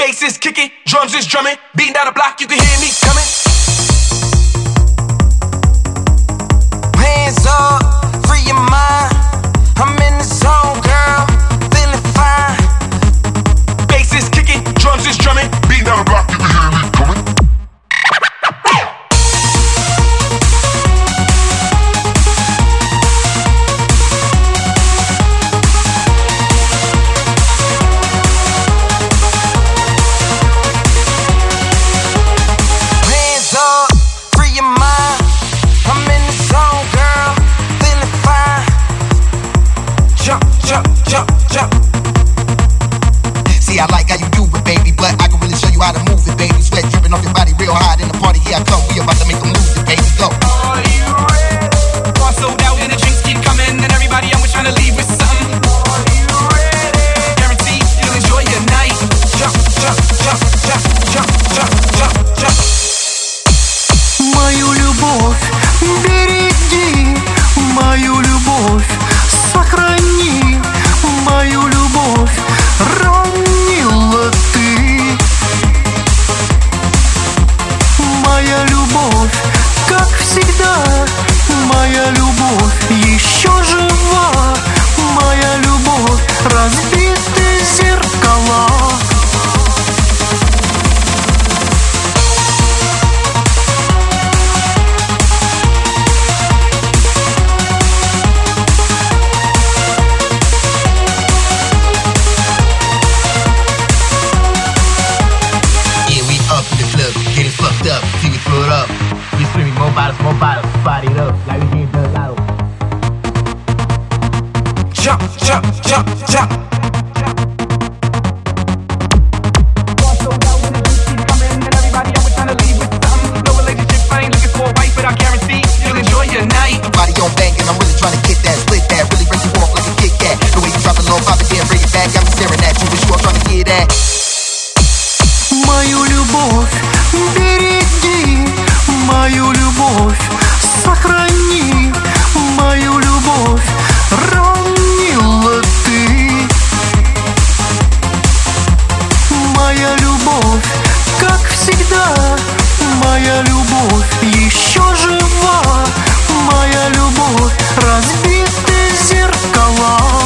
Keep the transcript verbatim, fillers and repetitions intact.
Bass is kicking, drums is drumming, beating down the block, you can hear me coming. Hands up, free your mind. I'm in the zone, girl, feeling fine. Bass is kicking, drums is drumming, beating down the block, you can hear me coming. See, I like how you do it, baby, but I can really show you how to move it, baby. Sweat dripping off your body real hot in the party. Here I come, we about to make them lose it, baby. Go. Are you ready? Bar sold out and the drinks keep coming, and everybody I'm with trying to leave with something. Are you ready? Guarantee you'll enjoy your night. Jump, jump, jump, jump, jump, jump, jump, jump. Мою любовь береги, мою любовь сохрани, мою любовь ранила ты. Моя любовь, как всегда, моя любовь еще жива, моя любовь разбиты зеркала. Up, till we throw it up. We screaming more bottles, more bottles, body it up, like we getting done out. Jump, jump, jump, jump. Bar sold out and the drinks keep coming, and everybody I'm with trying to leave with something. No relationship, I ain't looking for a wife, but I guarantee you'll enjoy your night. Body on banging, I'm really trying to get that, split that, really break you off like a Kit Kat. The way you drop it low, pop it, then bring it back. Got me staring at you, wish you all trying to get that. Мою любовь береги, мою любовь сохрани, мою любовь ранила ты. Моя любовь, как всегда, моя любовь еще жива, моя любовь разбиты зеркала.